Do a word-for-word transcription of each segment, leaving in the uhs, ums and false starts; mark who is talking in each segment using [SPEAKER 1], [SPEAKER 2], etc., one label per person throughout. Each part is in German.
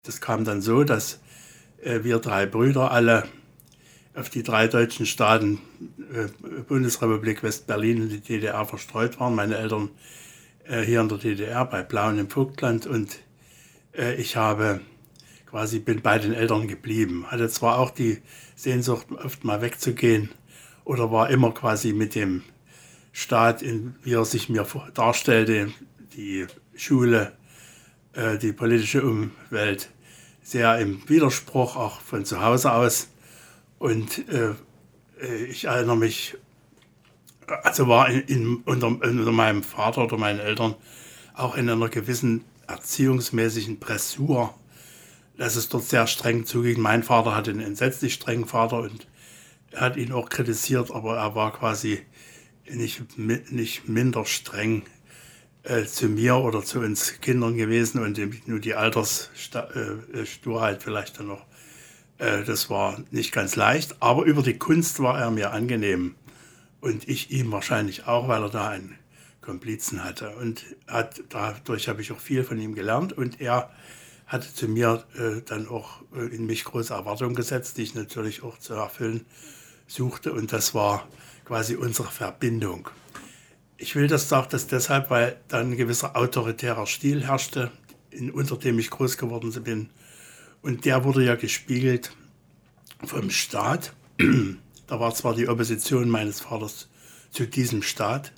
[SPEAKER 1] Das kam dann so, dass äh, wir drei Brüder alle auf die drei deutschen Staaten, äh, Bundesrepublik West-Berlin und die D D R, verstreut waren. Meine Eltern äh, hier in der D D R bei Plauen im Vogtland, und äh, ich habe quasi bin bei den Eltern geblieben. Hatte zwar auch die Sehnsucht, oft mal wegzugehen, oder war immer quasi mit dem Staat, in, wie er sich mir darstellte, die Schule, äh, die politische Umwelt, sehr im Widerspruch, auch von zu Hause aus. Und äh, ich erinnere mich, also war in, in, unter, unter meinem Vater oder meinen Eltern auch in einer gewissen erziehungsmäßigen Pressur, dass es dort sehr streng zuging. Mein Vater hatte einen entsetzlich strengen Vater und er hat ihn auch kritisiert, aber er war quasi nicht, nicht minder streng äh, zu mir oder zu uns Kindern gewesen, und nur die Alterssturheit vielleicht dann noch. Äh, das war nicht ganz leicht, aber über die Kunst war er mir angenehm und ich ihm wahrscheinlich auch, weil er da einen Komplizen hatte. Und hat, dadurch habe ich auch viel von ihm gelernt, und er hatte zu mir äh, dann auch äh, in mich große Erwartungen gesetzt, die ich natürlich auch zu erfüllen suchte, und das war quasi unsere Verbindung. Ich will das auch das deshalb, weil dann ein gewisser autoritärer Stil herrschte, in, unter dem ich groß geworden bin, und der wurde ja gespiegelt vom Staat. Da war zwar die Opposition meines Vaters zu diesem Staat,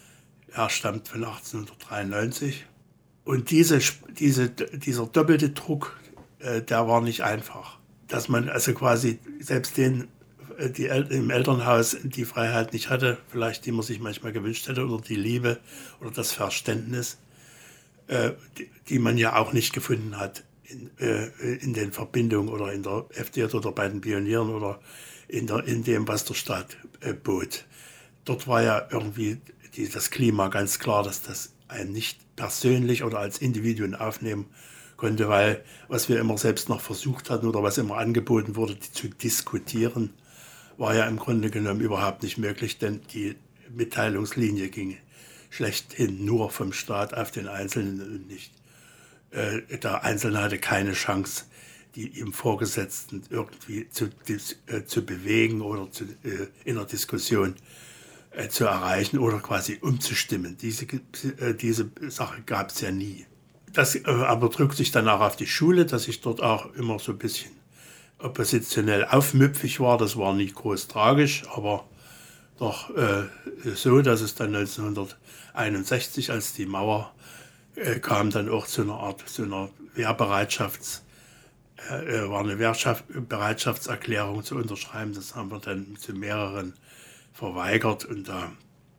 [SPEAKER 1] er stammt von achtzehnhundertdreiundneunzig, und diese, diese, dieser doppelte Druck, äh, der war nicht einfach. Dass man also quasi selbst den, die El- im Elternhaus die Freiheit nicht hatte, vielleicht die man sich manchmal gewünscht hätte, oder die Liebe oder das Verständnis, äh, die, die man ja auch nicht gefunden hat in, äh, in den Verbindungen oder in der F D J oder bei den Pionieren oder in, der, in dem, was der Staat äh, bot. Dort war ja irgendwie die, das Klima ganz klar, dass das einen nicht persönlich oder als Individuum aufnehmen konnte, weil was wir immer selbst noch versucht hatten oder was immer angeboten wurde, die zu diskutieren, war ja im Grunde genommen überhaupt nicht möglich, denn die Mitteilungslinie ging schlechthin nur vom Staat auf den Einzelnen und nicht. Äh, der Einzelne hatte keine Chance, die ihm Vorgesetzten irgendwie zu, äh, zu bewegen oder zu, äh, in der Diskussion äh, zu erreichen oder quasi umzustimmen. Diese, äh, diese Sache gab es ja nie. Das äh, aber drückt sich dann auch auf die Schule, dass ich dort auch immer so ein bisschen oppositionell aufmüpfig war. Das war nie groß tragisch, aber doch äh, so, dass es dann neunzehnhunderteinundsechzig, als die Mauer äh, kam, dann auch zu einer Art, zu einer Wehrbereitschafts, äh, war eine Wehrbereitschaftserklärung zu unterschreiben. Das haben wir dann zu mehreren verweigert, und da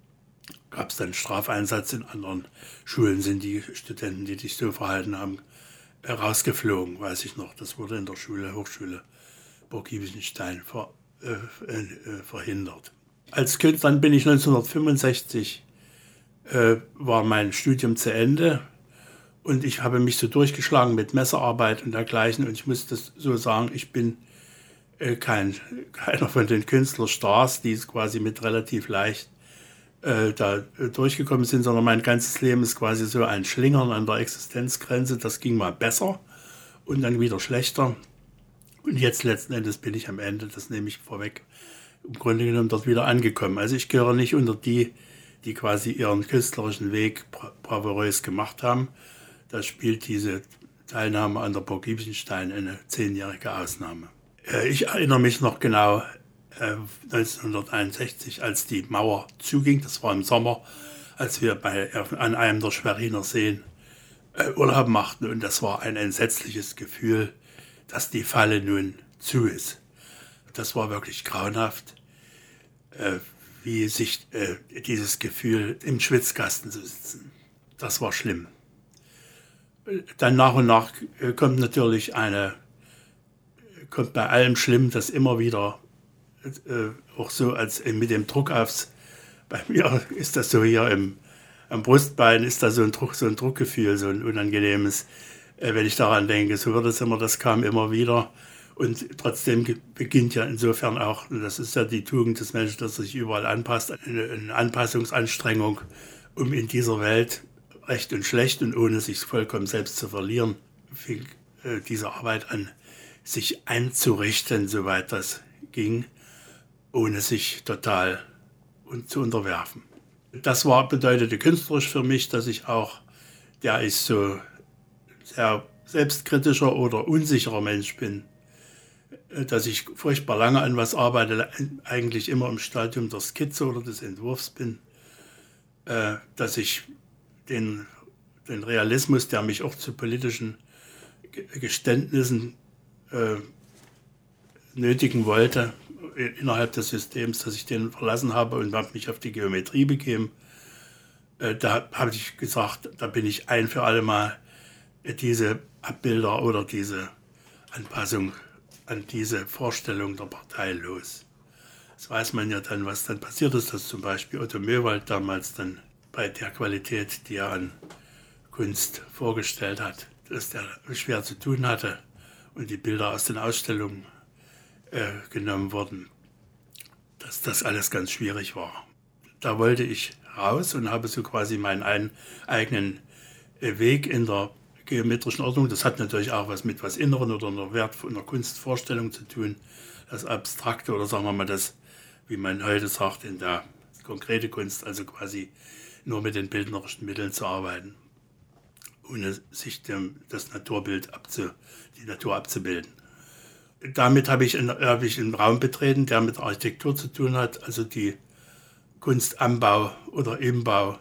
[SPEAKER 1] gab es dann Strafeinsatz. In anderen Schulen sind die Studenten, die sich so verhalten haben, rausgeflogen, weiß ich noch. Das wurde in der Schule, Hochschule Burg-Giebichenstein ver, äh, äh, verhindert. Als Kind, dann bin ich neunzehnhundertfünfundsechzig, äh, war mein Studium zu Ende, und ich habe mich so durchgeschlagen mit Messerarbeit und dergleichen, und ich muss das so sagen, ich bin äh, kein, keiner von den Künstlerstars, die es quasi mit relativ leicht äh, da äh, durchgekommen sind, sondern mein ganzes Leben ist quasi so ein Schlingern an der Existenzgrenze. Das ging mal besser und dann wieder schlechter, und jetzt letzten Endes bin ich am Ende, das nehme ich vorweg, im Grunde genommen dort wieder angekommen. Also ich gehöre nicht unter die, die quasi ihren künstlerischen Weg bra- bravourös gemacht haben. Da spielt diese Teilnahme an der Burg Giebichenstein eine zehnjährige Ausnahme. Äh, ich erinnere mich noch genau, äh, neunzehnhunderteinundsechzig, als die Mauer zuging, das war im Sommer, als wir bei, an einem der Schweriner Seen äh, Urlaub machten, und das war ein entsetzliches Gefühl, dass die Falle nun zu ist. Das war wirklich grauenhaft, äh, wie sich äh, dieses Gefühl, im Schwitzkasten zu sitzen. Das war schlimm. Dann nach und nach äh, kommt natürlich eine, kommt bei allem schlimm, dass immer wieder äh, auch so als äh, mit dem Druck aufs, bei mir ist das so hier im, am Brustbein, ist da so ein Druck, so ein Druckgefühl, so ein unangenehmes, äh, wenn ich daran denke. So wird es immer, das kam immer wieder. Und trotzdem beginnt ja insofern auch, und das ist ja die Tugend des Menschen, dass er sich überall anpasst, eine, eine Anpassungsanstrengung, um in dieser Welt recht und schlecht und ohne sich vollkommen selbst zu verlieren, viel äh, diese Arbeit an, sich einzurichten, soweit das ging, ohne sich total und zu unterwerfen. Das war, bedeutete künstlerisch für mich, dass ich auch, der ich so sehr selbstkritischer oder unsicherer Mensch bin, dass ich furchtbar lange an was arbeite, eigentlich immer im Stadium der Skizze oder des Entwurfs bin, dass ich den, den Realismus, der mich auch zu politischen Geständnissen äh, nötigen wollte, innerhalb des Systems, dass ich den verlassen habe und habe mich auf die Geometrie begeben. Äh, da habe ich gesagt, da bin ich ein für alle Mal diese Abbilder oder diese Anpassung an diese Vorstellung der Partei los. Das weiß man ja dann, was dann passiert ist, dass zum Beispiel Otto Möwald damals dann bei der Qualität, die er an Kunst vorgestellt hat, dass der schwer zu tun hatte und die Bilder aus den Ausstellungen äh, genommen wurden, dass das alles ganz schwierig war. Da wollte ich raus und habe so quasi meinen einen eigenen äh, Weg in der geometrischen Ordnung. Das hat natürlich auch was mit was Inneren oder einer Wert einer Kunstvorstellung zu tun. Das Abstrakte oder sagen wir mal das, wie man heute sagt, in der konkrete Kunst, also quasi nur mit den bildnerischen Mitteln zu arbeiten, ohne sich dem, das Naturbild abzu, die Natur abzubilden. Damit habe ich, in, habe ich einen Raum betreten, der mit Architektur zu tun hat, also die Kunst am Bau oder im Bau,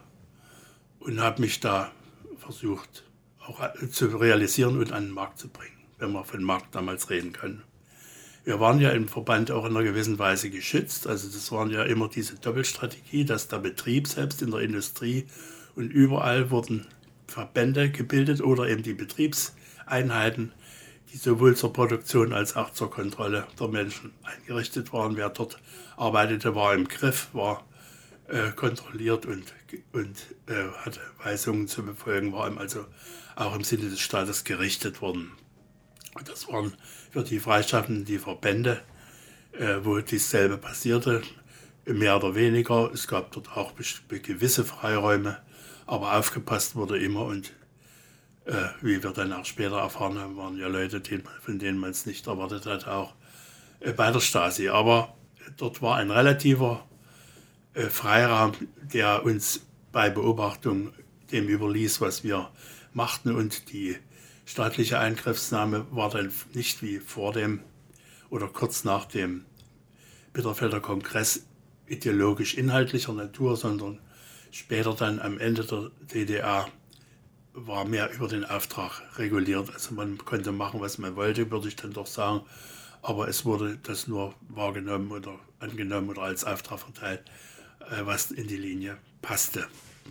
[SPEAKER 1] und habe mich da versucht auch zu realisieren und an den Markt zu bringen, wenn man von Markt damals reden kann. Wir waren ja im Verband auch in einer gewissen Weise geschützt, also das waren ja immer diese Doppelstrategie, dass der Betrieb selbst in der Industrie und überall wurden Verbände gebildet oder eben die Betriebseinheiten, die sowohl zur Produktion als auch zur Kontrolle der Menschen eingerichtet waren. Wer dort arbeitete, war im Griff, war äh, kontrolliert und, und äh, hatte Weisungen zu befolgen, war also auch im Sinne des Staates gerichtet worden. Und das waren für die Freischaffenden die Verbände, äh, wo dasselbe passierte, mehr oder weniger. Es gab dort auch gewisse Freiräume, aber aufgepasst wurde immer, und äh, wie wir dann auch später erfahren haben, waren ja Leute, die, von denen man es nicht erwartet hat, auch äh, bei der Stasi. Aber dort war ein relativer äh, Freiraum, der uns bei Beobachtung dem überließ, was wir machten, und die staatliche Eingriffsnahme war dann nicht wie vor dem oder kurz nach dem Bitterfelder Kongress ideologisch inhaltlicher Natur, sondern später dann am Ende der D D R war mehr über den Auftrag reguliert. Also man konnte machen, was man wollte, würde ich dann doch sagen, aber es wurde das nur wahrgenommen oder angenommen oder als Auftrag verteilt, was in die Linie passte.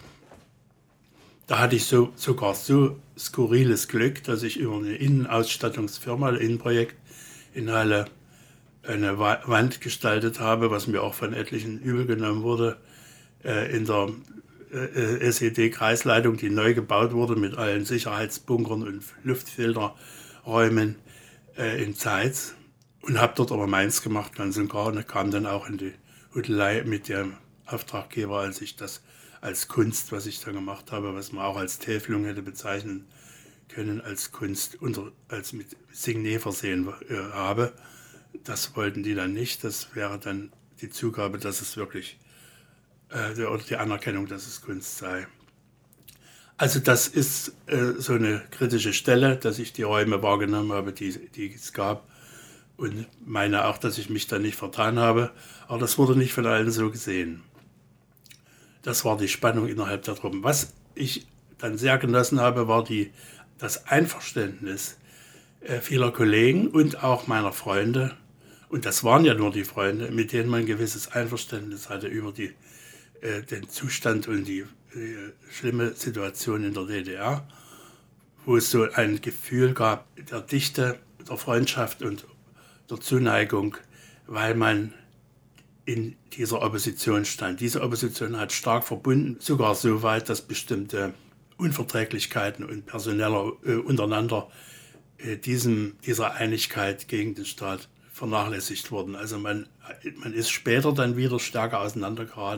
[SPEAKER 1] Da hatte ich so, sogar so skurriles Glück, dass ich über eine Innenausstattungsfirma, ein Innenprojekt in Halle, eine Wand gestaltet habe, was mir auch von etlichen übel genommen wurde, in der S E D-Kreisleitung, die neu gebaut wurde mit allen Sicherheitsbunkern und Luftfilterräumen in Zeitz. Und habe dort aber meins gemacht, ganz und gar, und kam dann auch in die Hudelei mit dem Auftraggeber, als ich das als Kunst, was ich da gemacht habe, was man auch als Täfelung hätte bezeichnen können, als Kunst, unter, als mit Signet versehen äh, habe. Das wollten die dann nicht. Das wäre dann die Zugabe, dass es wirklich, äh, oder die Anerkennung, dass es Kunst sei. Also das ist äh, so eine kritische Stelle, dass ich die Räume wahrgenommen habe, die, die es gab. Und meine auch, dass ich mich da nicht vertan habe. Aber das wurde nicht von allen so gesehen. Das war die Spannung innerhalb der Truppen. Was ich dann sehr genossen habe, war die, das Einverständnis äh, vieler Kollegen und auch meiner Freunde. Und das waren ja nur die Freunde, mit denen man ein gewisses Einverständnis hatte über die, äh, den Zustand und die äh, schlimme Situation in der D D R, wo es so ein Gefühl gab der Dichte, der Freundschaft und der Zuneigung, weil man in dieser Opposition stand. Diese Opposition hat stark verbunden, sogar so weit, dass bestimmte Unverträglichkeiten und personeller äh, untereinander äh, diesem, dieser Einigkeit gegen den Staat vernachlässigt wurden. Also man, man ist später dann wieder stärker auseinandergeraten,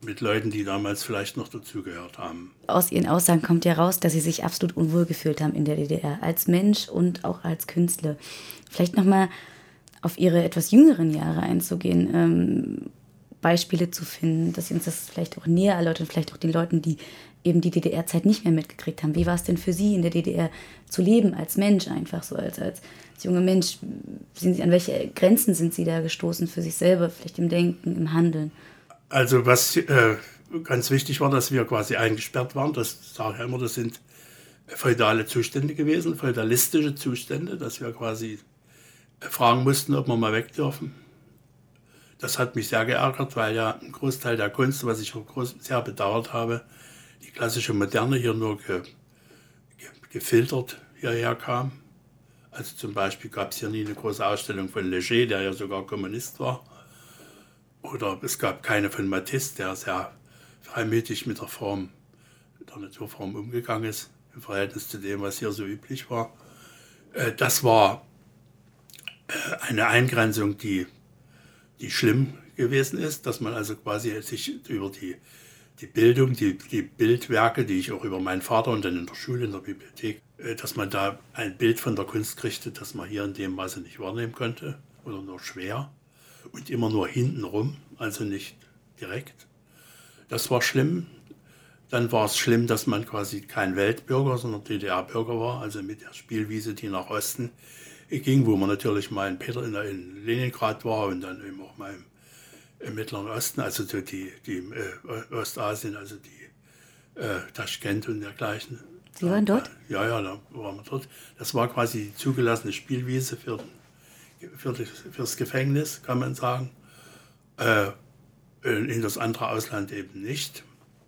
[SPEAKER 1] mit Leuten, die damals vielleicht noch dazugehört haben.
[SPEAKER 2] Aus Ihren Aussagen kommt ja raus, dass Sie sich absolut unwohl gefühlt haben in der D D R, als Mensch und auch als Künstler. Vielleicht nochmal auf Ihre etwas jüngeren Jahre einzugehen, ähm, Beispiele zu finden, dass Sie uns das vielleicht auch näher erläutern, vielleicht auch den Leuten, die eben die D D R-Zeit nicht mehr mitgekriegt haben. Wie war es denn für Sie, in der D D R zu leben, als Mensch einfach so, als, als, als junger Mensch? Sind Sie, an welche Grenzen sind Sie da gestoßen für sich selber, vielleicht im Denken, im Handeln?
[SPEAKER 1] Also was äh, ganz wichtig war, dass wir quasi eingesperrt waren, das sage ich immer, das sind feudale Zustände gewesen, feudalistische Zustände, dass wir quasi fragen mussten, ob wir mal weg dürfen. Das hat mich sehr geärgert, weil ja ein Großteil der Kunst, was ich auch groß, sehr bedauert habe, die klassische Moderne hier nur ge, ge, gefiltert hierher kam. Also zum Beispiel gab es hier nie eine große Ausstellung von Leger, der ja sogar Kommunist war. Oder es gab keine von Matisse, der sehr freimütig mit der Form, mit der Naturform umgegangen ist, im Verhältnis zu dem, was hier so üblich war. Das war eine Eingrenzung, die, die schlimm gewesen ist, dass man also quasi sich über die, die Bildung, die, die Bildwerke, die ich auch über meinen Vater und dann in der Schule, in der Bibliothek, dass man da ein Bild von der Kunst kriegte, das man hier in dem Maße nicht wahrnehmen konnte oder nur schwer. Und immer nur hintenrum, also nicht direkt. Das war schlimm. Dann war es schlimm, dass man quasi kein Weltbürger, sondern D D R-Bürger war, also mit der Spielwiese, die nach Osten ging, wo man natürlich mal in, Peter, in, in Leningrad war und dann eben auch mal im, im Mittleren Osten, also die, die äh, Ostasien, also die äh, Taschkent und dergleichen.
[SPEAKER 2] Sie waren dort?
[SPEAKER 1] Ja, ja, da waren wir dort. Das war quasi die zugelassene Spielwiese für den Für das Gefängnis, kann man sagen, äh, in das andere Ausland eben nicht.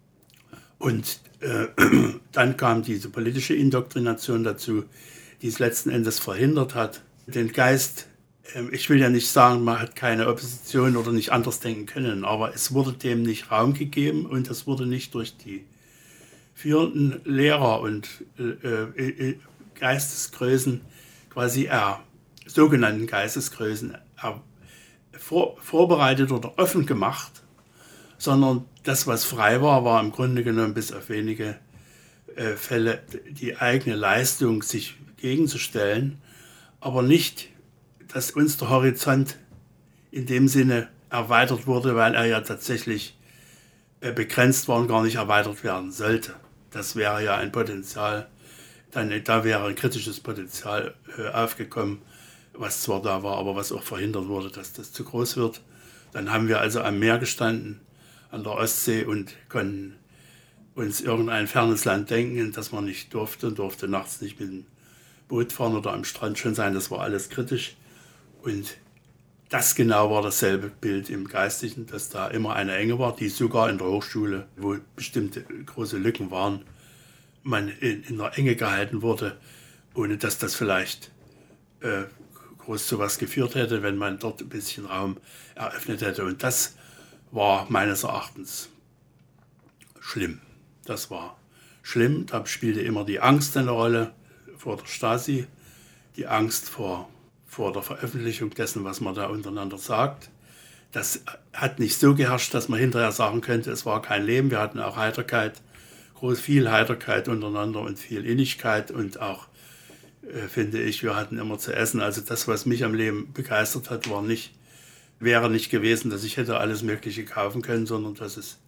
[SPEAKER 1] Und äh, dann kam diese politische Indoktrination dazu, die es letzten Endes verhindert hat, den Geist, äh, ich will ja nicht sagen, man hat keine Opposition oder nicht anders denken können, aber es wurde dem nicht Raum gegeben und es wurde nicht durch die führenden Lehrer und äh, äh, Geistesgrößen quasi er sogenannten Geistesgrößen vor, vorbereitet oder offen gemacht, sondern das, was frei war, war im Grunde genommen bis auf wenige äh, Fälle die eigene Leistung, sich gegenzustellen, aber nicht, dass uns der Horizont in dem Sinne erweitert wurde, weil er ja tatsächlich äh, begrenzt war und gar nicht erweitert werden sollte. Das wäre ja ein Potenzial, dann, da wäre ein kritisches Potenzial äh, aufgekommen, was zwar da war, aber was auch verhindert wurde, dass das zu groß wird. Dann haben wir also am Meer gestanden, an der Ostsee und konnten uns irgendein fernes Land denken, das man nicht durfte und durfte nachts nicht mit dem Boot fahren oder am Strand schon sein. Das war alles kritisch. Und das genau war dasselbe Bild im Geistigen, dass da immer eine Enge war, die sogar in der Hochschule, wo bestimmte große Lücken waren, man in, in der Enge gehalten wurde, ohne dass das vielleicht äh, groß zu was geführt hätte, wenn man dort ein bisschen Raum eröffnet hätte. Und das war meines Erachtens schlimm. Das war schlimm. Da spielte immer die Angst eine Rolle vor der Stasi, die Angst vor, vor der Veröffentlichung dessen, was man da untereinander sagt. Das hat nicht so geherrscht, dass man hinterher sagen könnte, es war kein Leben. Wir hatten auch Heiterkeit, groß viel Heiterkeit untereinander und viel Innigkeit und auch Äh, finde ich, wir hatten immer zu essen. Also das, was mich am Leben begeistert hat, war nicht, wäre nicht gewesen, dass ich hätte alles Mögliche kaufen können, sondern dass es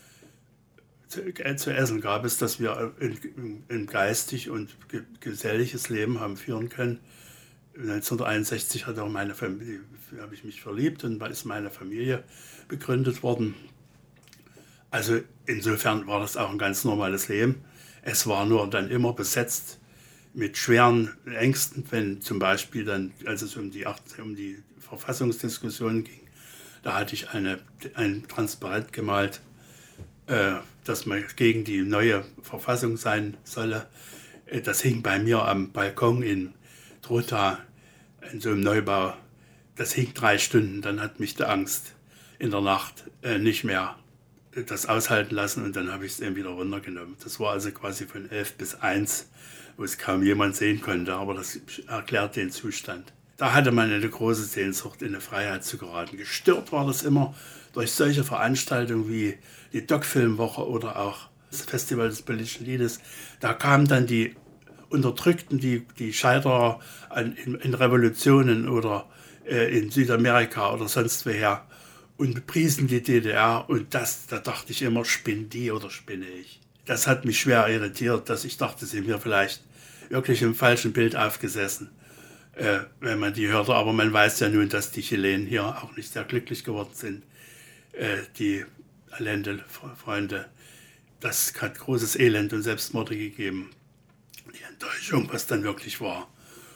[SPEAKER 1] zu, äh, zu essen gab, es, dass wir ein, ein geistig und ge, geselliges Leben haben führen können. neunzehnhunderteinundsechzig hat auch meine Familie, habe ich mich verliebt und da ist meine Familie begründet worden. Also insofern war das auch ein ganz normales Leben. Es war nur dann immer besetzt mit schweren Ängsten, wenn zum Beispiel dann, als es um die, um die Verfassungsdiskussion ging, da hatte ich eine, ein Transparent gemalt, äh, dass man gegen die neue Verfassung sein solle. Das hing bei mir am Balkon in Trotha, in so einem Neubau. Das hing drei Stunden, dann hat mich die Angst in der Nacht äh, nicht mehr das aushalten lassen und dann habe ich es eben wieder runtergenommen. Das war also quasi von elf bis eins, wo es kaum jemand sehen konnte, aber das erklärt den Zustand. Da hatte man eine große Sehnsucht, in eine Freiheit zu geraten. Gestört war das immer durch solche Veranstaltungen wie die Doc-Filmwoche oder auch das Festival des politischen Liedes, da kamen dann die Unterdrückten, die, die Scheiterer an, in, in Revolutionen oder äh, in Südamerika oder sonst woher und priesen die D D R. Und das, da dachte ich immer, spinnt die oder spinne ich? Das hat mich schwer irritiert, dass ich dachte, sie mir vielleicht wirklich im falschen Bild aufgesessen, äh, wenn man die hörte. Aber man weiß ja nun, dass die Chilenen hier auch nicht sehr glücklich geworden sind, äh, die Allende-Freunde. Das hat großes Elend und Selbstmorde gegeben. Die Enttäuschung, was dann wirklich war.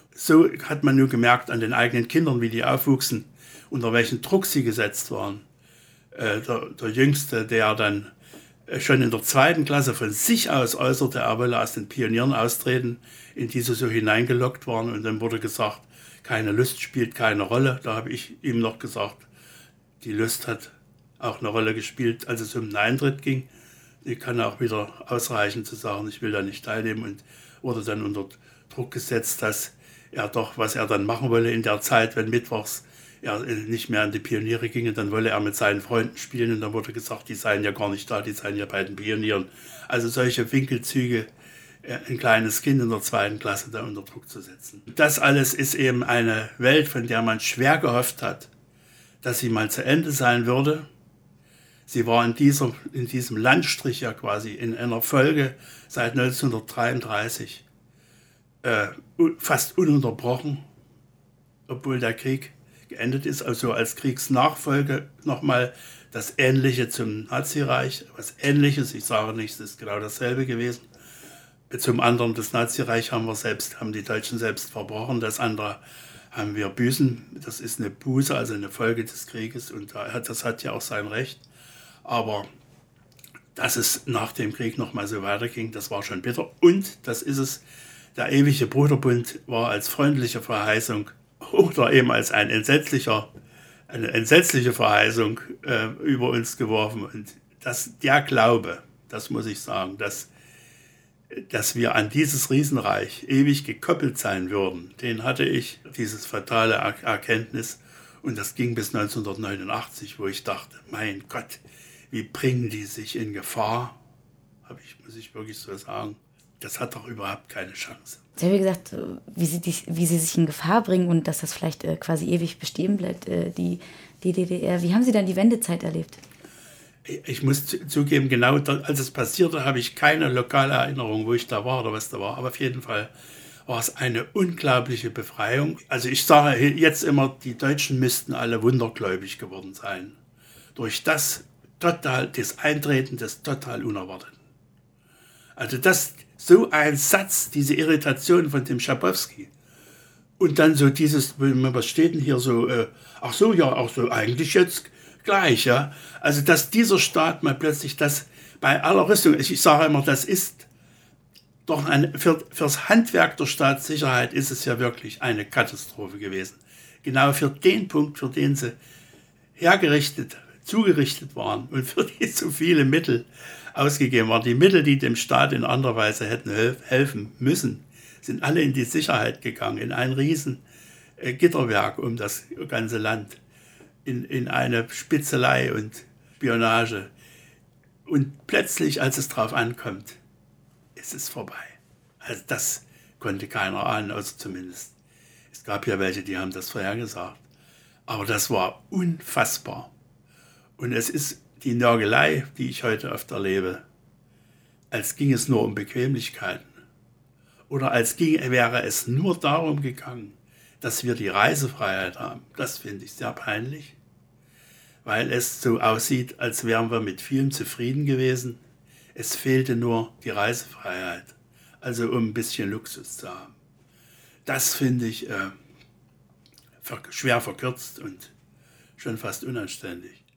[SPEAKER 1] So hat man nur gemerkt an den eigenen Kindern, wie die aufwuchsen, unter welchen Druck sie gesetzt waren. Äh, der, der Jüngste, der dann schon in der zweiten Klasse von sich aus äußerte, er wolle aus den Pionieren austreten, in die sie so hineingelockt waren. Und dann wurde gesagt, keine Lust spielt keine Rolle. Da habe ich ihm noch gesagt, die Lust hat auch eine Rolle gespielt, als es um den Eintritt ging. Die kann auch wieder ausreichen zu sagen, ich will da nicht teilnehmen, und wurde dann unter Druck gesetzt, dass er doch, was er dann machen wolle in der Zeit, wenn mittwochs er nicht mehr an die Pioniere ging, dann wolle er mit seinen Freunden spielen, und dann wurde gesagt, die seien ja gar nicht da, die seien ja bei den Pionieren. Also solche Winkelzüge, ein kleines Kind in der zweiten Klasse da unter Druck zu setzen. Das alles ist eben eine Welt, von der man schwer gehofft hat, dass sie mal zu Ende sein würde. Sie war in, dieser, in diesem Landstrich ja quasi in einer Folge seit neunzehnhundertdreiunddreißig äh, fast ununterbrochen, obwohl der Krieg geendet ist, also als Kriegsnachfolge nochmal das Ähnliche zum Nazireich, was Ähnliches, ich sage nicht, es ist genau dasselbe gewesen. Zum anderen, das Nazireich haben wir selbst, haben die Deutschen selbst verbrochen, das andere haben wir büßen, das ist eine Buße, also eine Folge des Krieges, und das hat ja auch sein Recht. Aber dass es nach dem Krieg nochmal so weiterging, das war schon bitter, und das ist es, der ewige Bruderbund war als freundliche Verheißung oder eben als ein entsetzlicher, eine entsetzliche Verheißung äh, über uns geworfen. Und das, der Glaube, das muss ich sagen, dass, dass wir an dieses Riesenreich ewig gekoppelt sein würden, den hatte ich, dieses fatale er- Erkenntnis. Und das ging bis neunzehnhundertneunundachtzig, wo ich dachte, mein Gott, wie bringen die sich in Gefahr? Hab ich, muss ich wirklich so sagen. Das hat doch überhaupt keine Chance.
[SPEAKER 2] Sie haben ja gesagt, wie sie, dich, wie sie sich in Gefahr bringen und dass das vielleicht äh, quasi ewig bestehen bleibt, äh, die, die D D R. Wie haben Sie dann die Wendezeit erlebt?
[SPEAKER 1] Ich muss zugeben, genau da, als es passierte, habe ich keine lokale Erinnerung, wo ich da war oder was da war. Aber auf jeden Fall war es eine unglaubliche Befreiung. Also ich sage jetzt immer, die Deutschen müssten alle wundergläubig geworden sein. Durch das total, das Eintreten des total Unerwarteten. Also das, so ein Satz, diese Irritation von dem Schabowski. Und dann so dieses, was steht denn hier so, äh, ach so, ja, auch so eigentlich jetzt gleich, ja. Also dass dieser Staat mal plötzlich das, bei aller Rüstung, ich sage immer, das ist doch eine, für, fürs Handwerk der Staatssicherheit ist es ja wirklich eine Katastrophe gewesen. Genau für den Punkt, für den sie hergerichtet, zugerichtet waren und für die so viele Mittel ausgegeben waren. Die Mittel, die dem Staat in anderer Weise hätten helfen müssen, sind alle in die Sicherheit gegangen, in ein riesen äh, Gitterwerk um das ganze Land, in, in eine Spitzelei und Spionage. Und plötzlich, als es drauf ankommt, ist es vorbei. Also das konnte keiner ahnen, außer zumindest. Es gab ja welche, die haben das vorhergesagt. Aber das war unfassbar. Und es ist die Nörgelei, die ich heute oft erlebe, als ging es nur um Bequemlichkeiten. Oder als ging, wäre es nur darum gegangen, dass wir die Reisefreiheit haben. Das finde ich sehr peinlich, weil es so aussieht, als wären wir mit vielem zufrieden gewesen. Es fehlte nur die Reisefreiheit, also um ein bisschen Luxus zu haben. Das finde ich äh, schwer verkürzt und schon fast unanständig.